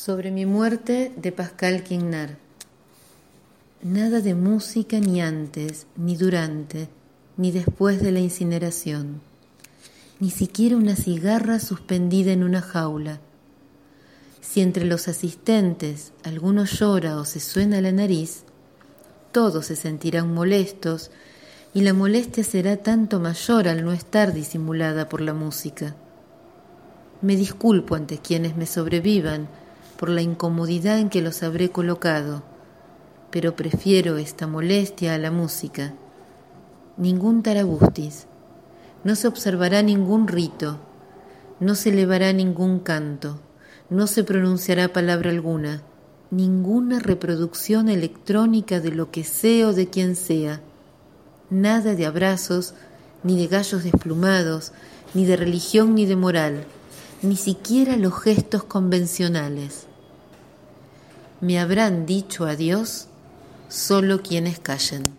Sobre mi muerte, de Pascal Quignard. Nada de música ni antes, ni durante, ni después de la incineración. Ni siquiera una cigarra suspendida en una jaula. Si entre los asistentes alguno llora o se suena la nariz, todos se sentirán molestos y la molestia será tanto mayor al no estar disimulada por la música. Me disculpo ante quienes me sobrevivan por la incomodidad en que los habré colocado, pero prefiero esta molestia a la música. Ningún tarabustis, no se observará ningún rito, no se elevará ningún canto, no se pronunciará palabra alguna, ninguna reproducción electrónica de lo que sea o de quien sea, nada de abrazos, ni de gallos desplumados, ni de religión ni de moral, ni siquiera los gestos convencionales. Me habrán dicho adiós solo quienes callen.